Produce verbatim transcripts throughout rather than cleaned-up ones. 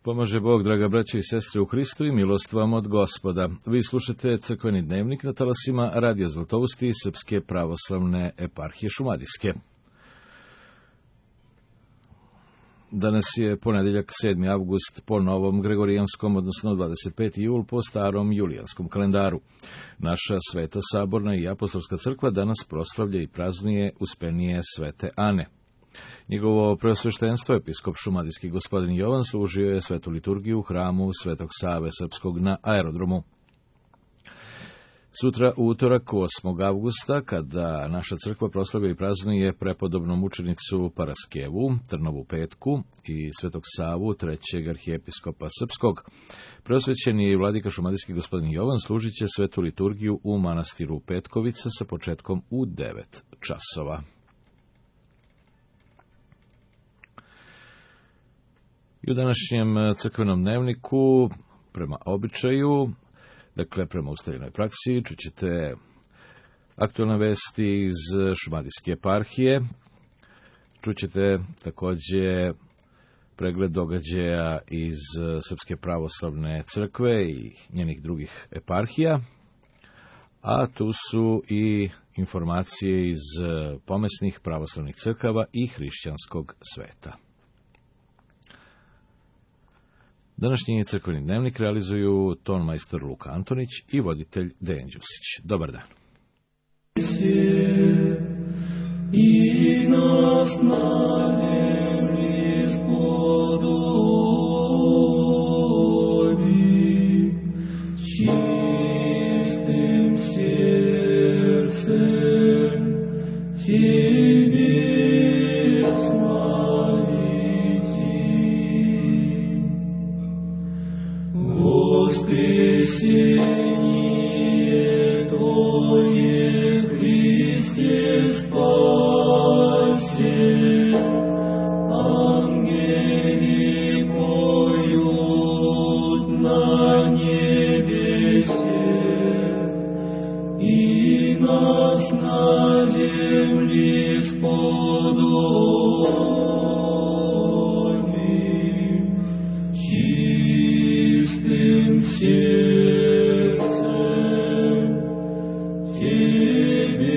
Pomaže Bog, draga braće i sestre u Hristu, i milost vam od Gospoda. Vi slušate crkveni dnevnik na talasima Radija Zlatovosti i Srpske pravoslavne eparhije Šumadijske. Danas je ponedeljak, sedmi avgust, po novom gregorijanskom, odnosno dvadeset peti jul po starom julijanskom kalendaru. Naša Sveta Saborna i Apostolska crkva danas proslavlja i praznuje Uspenije Svete Ane. Njegovo preosveštenstvo, episkop šumadijski gospodin Jovan, služio je svetu liturgiju u hramu Svetog Save Srpskog na aerodromu. Sutra, u utorak, osmog avgusta, kada naša crkva proslavlja i praznuje prepodobnu mučenicu Paraskevu, Trnovu Petku i Svetog Savu, trećeg arhijepiskopa Srpskog, preosvećeni vladika šumadijski gospodin Jovan služit će svetu liturgiju u manastiru Petkovica sa početkom u devet časova. I u današnjem crkvenom dnevniku, prema običaju, dakle prema ustaljenoj praksi, čućete aktualne vesti iz Šumadijske eparhije, čućete također pregled događaja iz Srpske pravoslavne crkve i njenih drugih eparhija, a tu su i informacije iz pomesnih pravoslavnih crkava i hrišćanskog sveta. Današnji crkveni dnevnik realizuju tonmajstor Luka Antonić i voditelj Dejan Đusić. Dobar dan. I nas na zemlji spodobi, čistim srcem Tebe Воскресение Твое, Христе, спаси, ангели поют на небесе, и нас на земле сподоби, чистым сердцем Тебе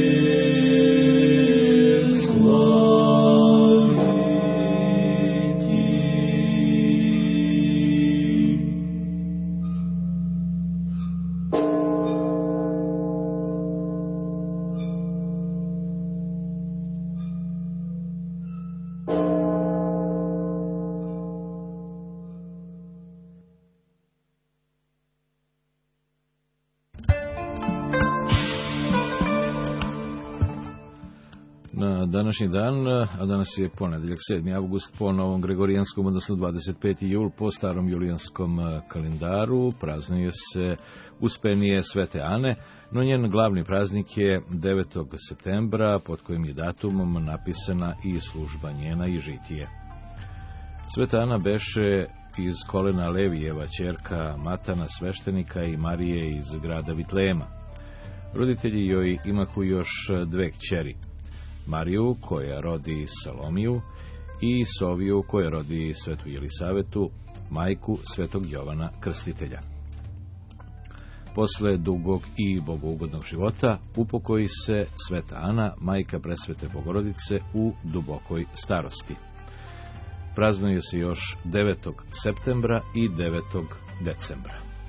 Na današnji dan, a danas je ponedeljak, sedmi avgust, po novom gregorijanskom, odnosno dvadeset peti jul po starom julijanskom kalendaru, praznuje se Uspenije Svete Ane, no njen glavni praznik je devetog septembra, pod kojim je datumom napisana i služba njena i žitije. Sveta Ana beše iz kolena Levijeva, ćerka Matana sveštenika i Marije iz grada Vitlema. Roditelji joj imahu još dve kćeri, Mariju, koja rodi Salomiju, i Soviju, koja rodi svetu Jelisavetu, majku svetog Jovana Krstitelja. Posle dugog i bogougodnog života upokoji se Sveta Ana, majka presvete Bogorodice, u dubokoj starosti. Praznuje se još devetog septembra i devetog decembra.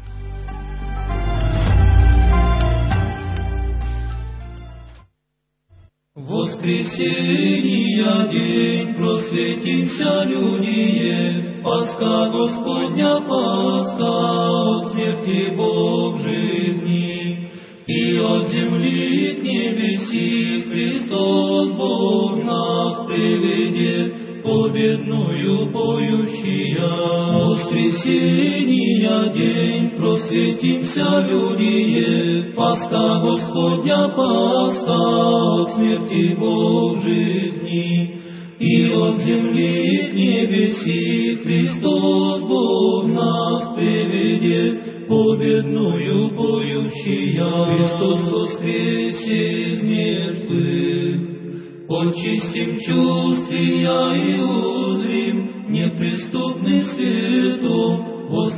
Воскресения день, просветимся, людие, Пасха Господня, Пасха, от смерти Бог жизни, и от земли к небеси Христос Бог нас приведет, победную поющия. Воскресения день, просветимся, людие, Пасха Господня, Пасха, от смерти Бог жизни, и от земли к небеси Христос Бог нас приведет, победную поющия. Христос воскресе из мертвых, очистим чувствия и узрим неприступный свет Он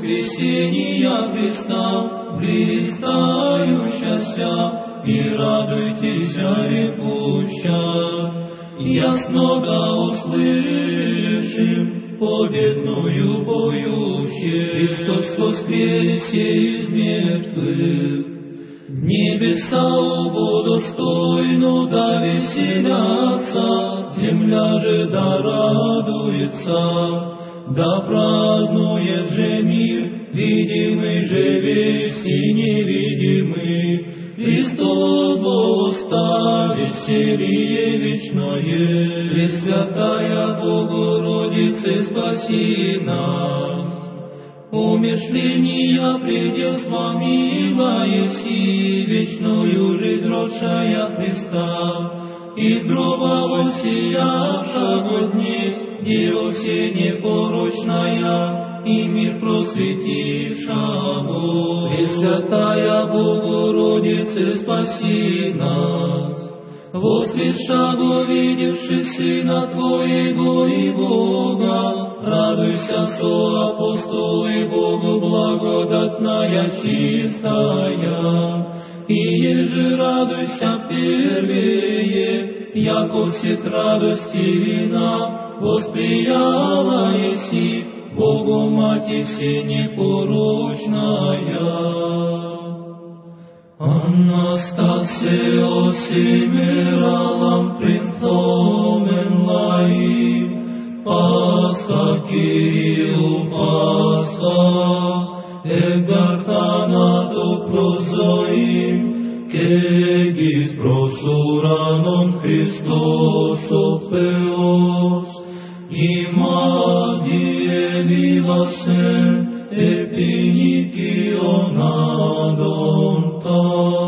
воскресения Христа, блистающаяся, и радуйтесь, рекуща. Ясно услышим победную поющие. Христос воскресе из мертвых, небеса Его достойно да веселятся, земля же да радуется, да празднует же мир, видимый же весь и невидимый. Христос Богоста, веселье вечное, Пресвятая Богородице, спаси нас. Умершления предел сломила еси, вечную жизнь родшая Христа, из гроба воссиявшего дней, Дева все непорочная, и мир просветившего. Пресвятая Богородице, спаси нас. Воскресшего, видевши Сына Твоего и Бога, радуйся, со апостолы Богу благодатная чистая. И еже радуйся первее, яко всех радости вина, восприяла еси Богу Мати все непорочная. Anastasio simeralam printomen lai, Pascha Kyriou Pascha, egarthanato prozoim, kegis prosuranon Christos o Theos, imas dievivasen, epinikion adonta.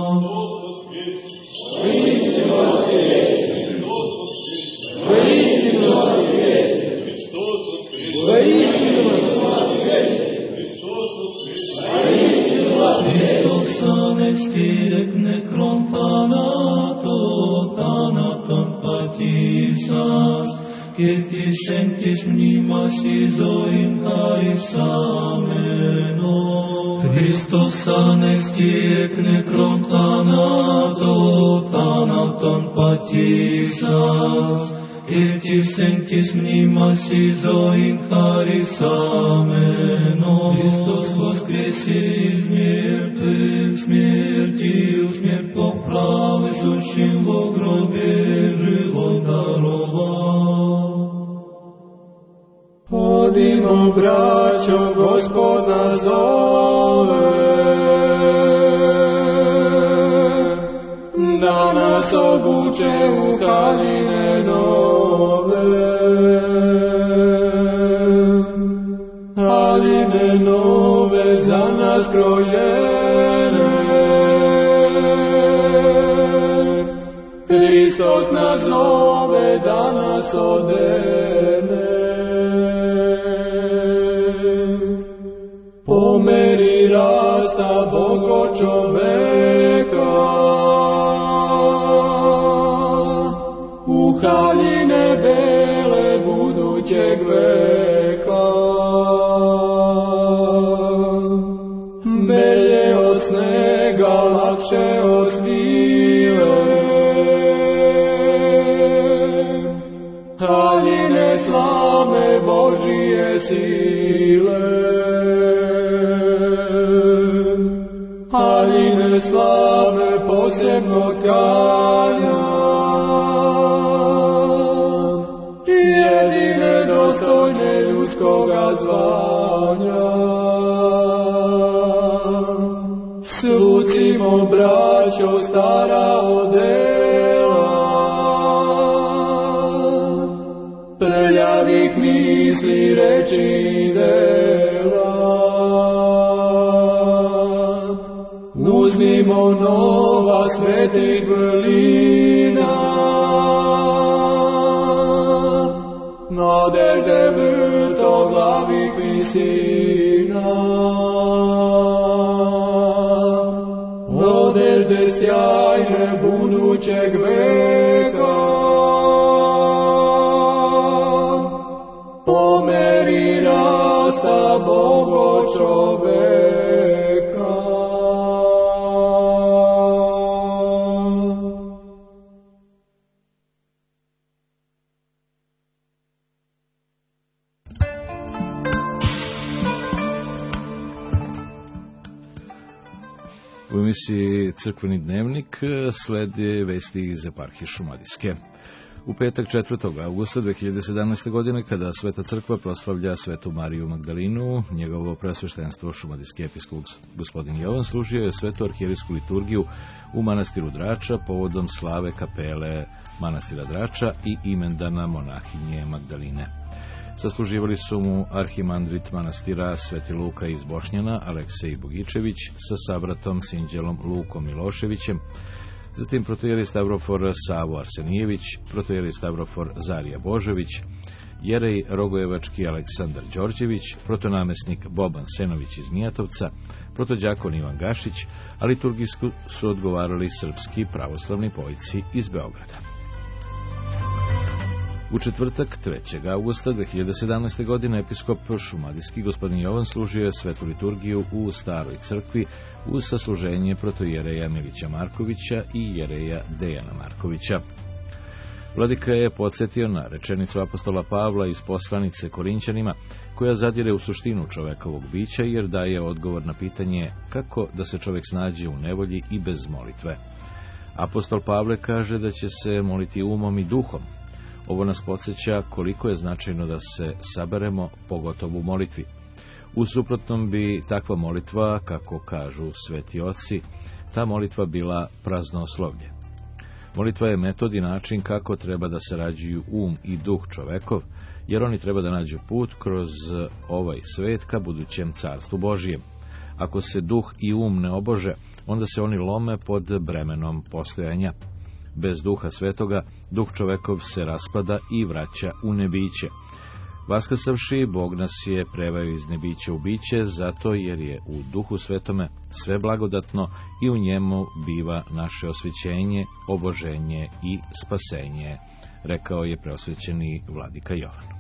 Χριστός ανέστη εκ νεκρών θάνατο, θάνατον πατήσας, και της εν της μνήμας η ζωήν χαρισάμενο. Χριστός ανέστη εκ νεκρών θάνατο, θάνατον πατήσας, και της εν της μνήμας η ζωήν χαρισάμενο. Χριστός воскресе из мертвых, смертью смерть поправ, сущим во гробе живот даровал. Ходимо, брачо, Господь нас зове, да нас обуче у хаline нове. Haline nove za nas krojene, Hristos nas zove da nas odene. Po meri rasta Bogo čoveka, u haljine bele budućeg veka. Belje od snega, lakše od svile, haljine slame Božije sile. Haljine slave posebno tkanja, jedine dostojne ljudskoga zvanja. Slucimo, braćo, stara odela, prljavih misli, reči i dela. Uzmimo nova svetih vrlina, naderde vrtoglavih visina. Oderde sjajne budućeg veka, po meri rasta mnogo čoveka. U emisiji Crkveni dnevnik slede vesti iz eparhije Šumadijske. U petak četvrtog avgusta dve hiljade sedamnaeste. godine, kada Sveta crkva proslavlja Svetu Mariju Magdalinu, njegovo preosveštenstvo šumadijski episkop gospodin Jovan služio je svetu arhijerijsku liturgiju u manastiru Drača povodom slave kapele manastira Drača i imendana monahinje Magdaline. Sasluživali su mu arhimandrit manastira Sveti Luka iz Bošnjana, Aleksej Bogičević, sa sabratom Sinđelom Lukom Miloševićem, zatim protojeri Stavrofor Savo Arsenijević, protojeri Stavrofor Zarija Božević, jerej Rogojevački Aleksandar Đorđević, protonamesnik Boban Senović iz Mijatovca, protođakon Ivan Gašić, a liturgijsku su odgovarali srpski pravoslavni pojici iz Beograda. U četvrtak trećeg avgusta dve hiljade sedamnaeste. godine episkop šumadijski gospodin Jovan služio je svetu liturgiju u Staroj crkvi uz sasluženje protojereja Milića Markovića i jereja Dejana Markovića. Vladika je podsjetio na rečenicu apostola Pavla iz poslanice Korinćanima, koja zadire u suštinu čovekovog bića jer daje odgovor na pitanje kako da se čovek snađe u nevolji i bez molitve. Apostol Pavle kaže da će se moliti umom i duhom. Ovo nas podsjeća koliko je značajno da se saberemo, pogotovo u molitvi. U suprotnom bi takva molitva, kako kažu sveti oci, ta molitva bila praznoslovlje. Molitva je metod i način kako treba da sarađuju um i duh čovekov, jer oni treba da nađu put kroz ovaj svet ka budućem carstvu Božijem. Ako se duh i um ne obože, onda se oni lome pod bremenom postojanja. Bez duha svetoga, duh čovekov se raspada i vraća u nebiće. Vaskrsavši, Bog nas je preveo iz nebića u biće, zato jer je u duhu svetome sve blagodatno i u njemu biva naše osvećenje, oboženje i spasenje, rekao je preosvećeni vladika Jovan.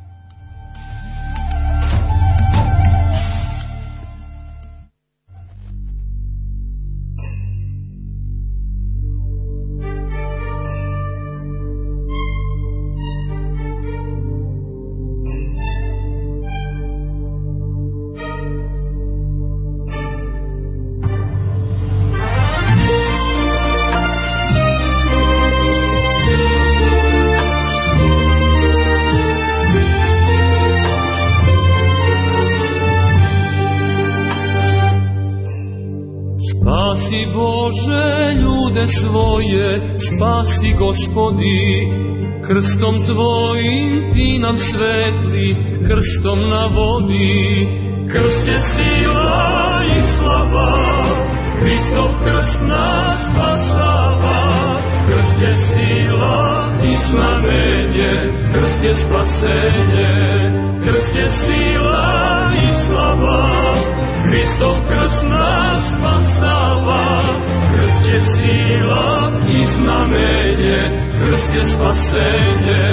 Spasi Bože ljude svoje, spasi Gospodi, krstom Tvojim Ti nam svetli, krstom na vodi. Krst je sila i slava, Hristov krst nas spasava. Krst je sila i znamenje, krst je spasenje. Krst je sila i slava, Hristov krst nas spasava. Krst je sila i znamenje, krst je spasenje.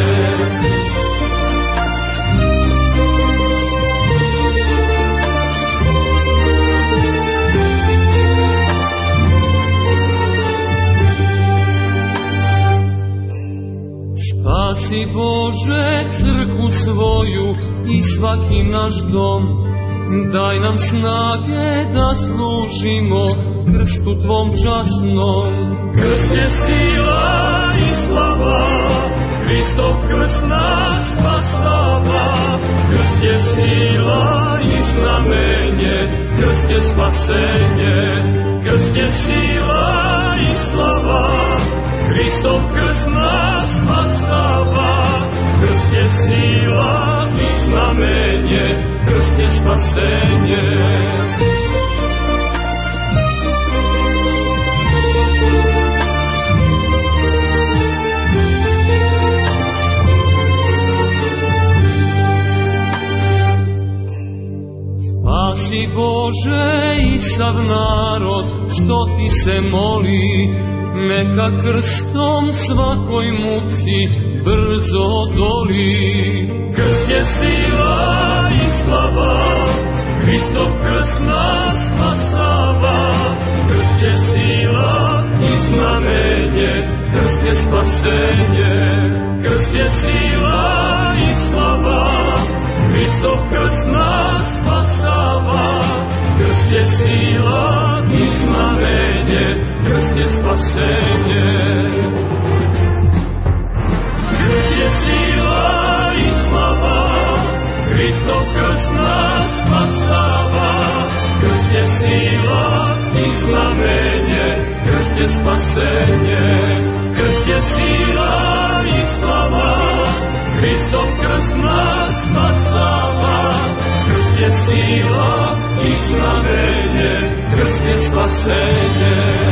Spasi Bože crkvu svoju i svaki naš dom, daj nam snage da služimo krstu Tvom časnom. Krst je sila i slava, Hristov krst nas spasava. Krst je sila i znamenje, krst je spasenje. Krst je sila i slava, Hristov krst nas spasava. Krst je sila i znamenje, krst je spasenje. Spasi Bože i sav narod što Ti se moli, neka krstom svakoj muci brzo doli. Krst je sila i slava, krst nas spasava, krst je sila i znamenje, krst je spasenje, krst je sila i slava, Hristov krst nas spasava, krst je sila i znamenje, krst je spasenje. Krst je sila i slava, Hristov krst nas spasava, krst je sila i znamenje, krst je spasenje, krst je sila i slava, Hristov krst nas spasava, krst je sila i znamenje, krst je spasenje.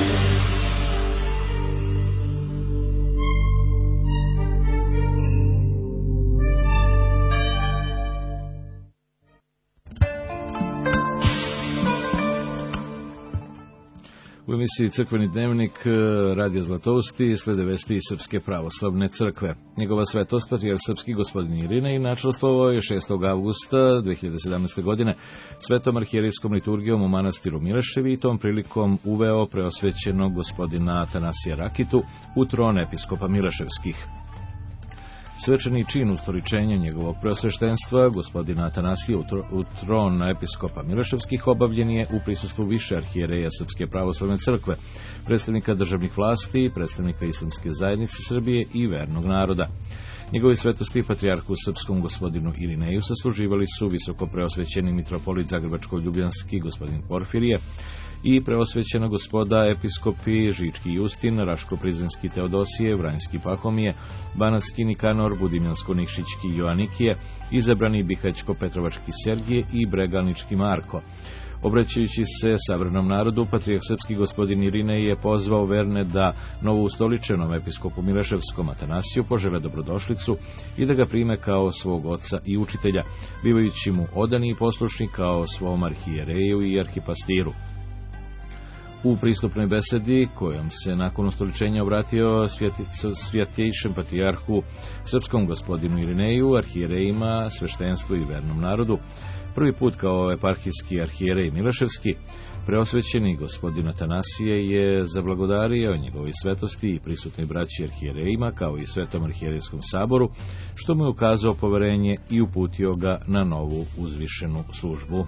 U emisiji Crkveni dnevnik Radija Zlatousti slede vesti iz Srpske pravoslavne crkve. Njegova svetost patrijarh srpski gospodin Irinej načelstvovao je šestog avgusta dve hiljade sedamnaeste. godine svetom arhijerijskom liturgijom u manastiru Mileševi i tom prilikom uveo preosvećenog gospodina Atanasija Rakitu u tron episkopa Mileševskih. Svečani čin ustoličenja njegovog preosveštenstva, gospodina Atanasija u tron episkopa Mileševskih, obavljen je u prisustvu više arhijereja Srpske pravoslavne crkve, predstavnika državnih vlasti, predstavnika Islamske zajednice Srbije i vernog naroda. Njegovi svetosti patrijarhu srpskom gospodinu Irineju sasluživali su visoko preosvećeni mitropolit Zagrebačko-ljubljanski gospodin Porfirije i preosvećena gospoda episkopi Žički Justin, Raško-Prizrenski Teodosije, Vranjski Pahomije, Banatski Nikanor, Budimljansko-Nikšićki Joanikije, izabrani Bihaćko-Petrovački Sergije i Bregalnički Marko. Obraćajući se savremenom narodu, patrijarh srpski gospodin Irinej je pozvao verne da novoustoličenom episkopu Mileševskom Atanasiju požele dobrodošlicu i da ga prime kao svog oca i učitelja, bivajući mu odani i poslušni kao svom arhijereju i arhipastiru. U pristupnoj besedi, kojom se nakon ustoličenja obratio svjetejšem patrijarhu srpskom gospodinu Irineju, arhijerejima, sveštenstvu i vernom narodu, prvi put kao eparhijski arhijerej Mileševski, preosvećeni gospodin Atanasije je zablagodario njegovi svetosti i prisutnoj braći arhijerejima, kao i Svetom arhijerejskom saboru, što mu je ukazao poverenje i uputio ga na novu uzvišenu službu.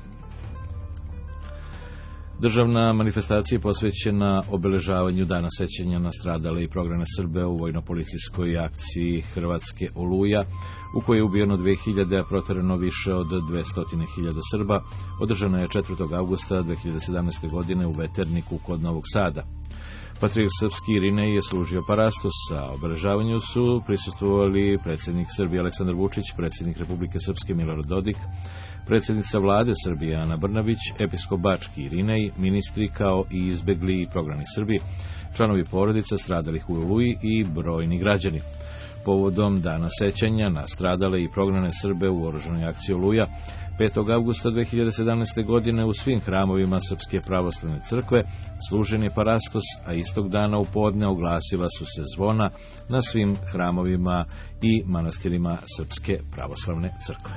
Državna manifestacija je posvećena obeležavanju Dana sećanja na stradale i prognane Srbe u vojno-policijskoj akciji Hrvatske Oluja, u kojoj je ubijeno dve hiljade, a proterano više od dvesta hiljada Srba, održana je četvrtog avgusta dve hiljade sedamnaeste. godine u Veterniku kod Novog Sada. Patrijarh srpski Irinej je služio parastos, a obeležavanju su prisustvovali predsjednik Srbije Aleksandar Vučić, predsjednik Republike Srpske Milorad Dodik, predsjednica vlade Srbije Ana Brnabić, episkop Bački Irinej, ministri kao i izbegli i prognani Srbi, članovi porodica stradalih u Oluji i brojni građani. Povodom Dana sećanja na stradale i prognane Srbe u oružanoj akciji Oluja, petog avgusta dve hiljade sedamnaeste. godine u svim hramovima Srpske pravoslavne crkve služen je parastos, a istog dana u podne oglasila su se zvona na svim hramovima i manastirima Srpske pravoslavne crkve.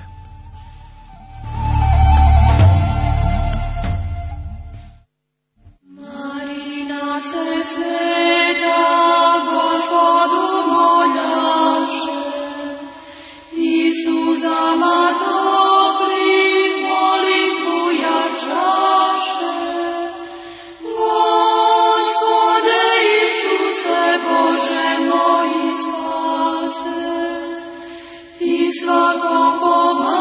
Marina se sveta Gospodu moljaše, Isuzama dobri molitvu jačaše. Gospode Isuse Bože moj spase, Ti svakom pomaže.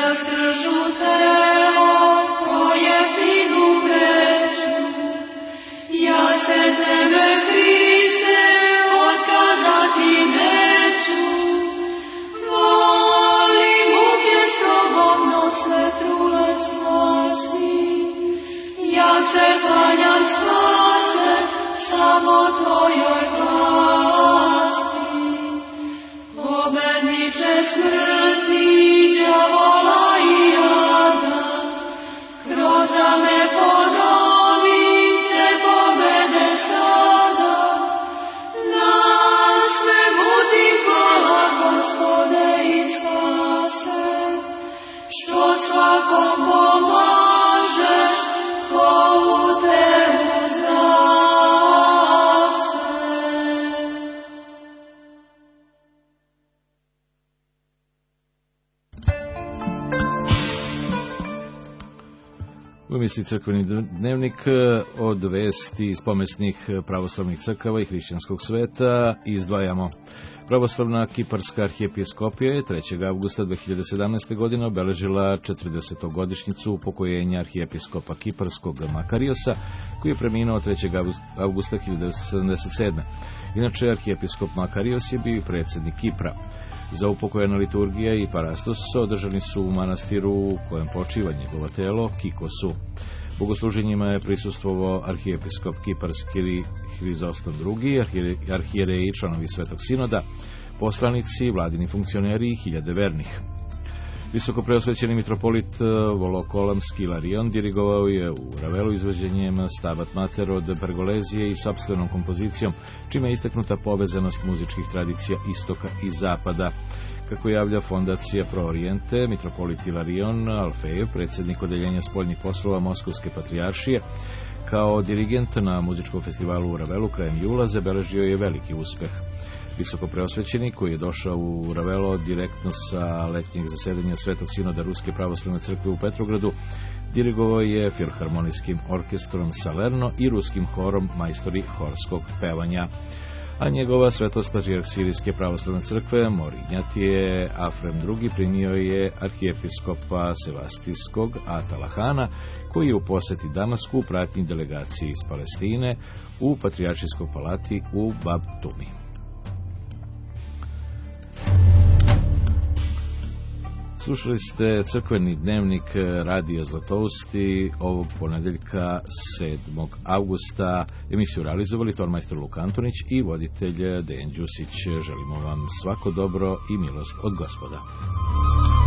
rastržu telo koje finu vreću. Ja se tebe, Hriste, otkazati neću. Volim muke s tobom, no sve trule spasti. Ja se klanjam spase, samo tvojoj vlasti. Pobedniče smrti, đavola i jada, kroz rame ponovi te pobede sada. Na svemu ti hvala, Gospode, i spase, što svakom pomažeš, ko u tebu zraste. U emisiji Crkveni dnevnik od vesti iz pomesnih pravoslavnih crkava i hrišćanskog sveta izdvajamo. Pravoslavna Kiparska arhijepiskopija je trećeg avgusta dve hiljade sedamnaeste. godine obeležila četrdesetogodišnjicu upokojenja arhijepiskopa Kiparskog Makariosa, koji je preminuo trećeg avgusta hiljade devetsto sedamdeset sedme. Inače, arhijepiskop Makarios je bio i predsjednik Kipra. Za upokojena liturgija i parastos održani su u manastiru u kojem počiva njegovo telo, Kikosu. Bogosluženjima je prisustvovao arhijepiskop Kiparski Hrizostom drugi, arhijereji i članovi Svetog sinoda, poslanici, vladini funkcioneri i hiljade vernih. Visoko preosvećeni mitropolit Volokolamski Ilarion dirigovao je u Ravelu izvođenjem Stabat Mater od Pergolezije i sopstvenom kompozicijom, čime je istaknuta povezanost muzičkih tradicija istoka i zapada. Kako javlja fondacija Pro Oriente, mitropolit Ilarion Alfejev, predsjednik odeljenja spoljnih poslova Moskovske patrijaršije, kao dirigent na muzičkom festivalu u Ravelu krajem jula zabeležio je veliki uspeh. Visoko preosvećeni, koji je došao u Ravelo direktno sa letnjeg zasedanja Svetog sinoda Ruske pravoslavne crkve u Petrogradu, dirigovao je filharmonijskim orkestrom Salerno i ruskim horom majstori horskog pevanja. A njegova svetost patrijarh Sirijske pravoslavne crkve Morinjatije Afrem drugi primio je arhijepiskopa Sevastijskog Atalahana, koji je u poseti Damasku u pratnji delegacije iz Palestine u patrijaršijskoj palati u Bab Tumi. Slušali ste Crkveni dnevnik radija Zlatousti ovog ponedeljka sedmog avgusta. Emisiju realizovali tormajster Luka Antonić i voditelj Dejan Đusić. Želimo vam svako dobro i milost od Gospoda.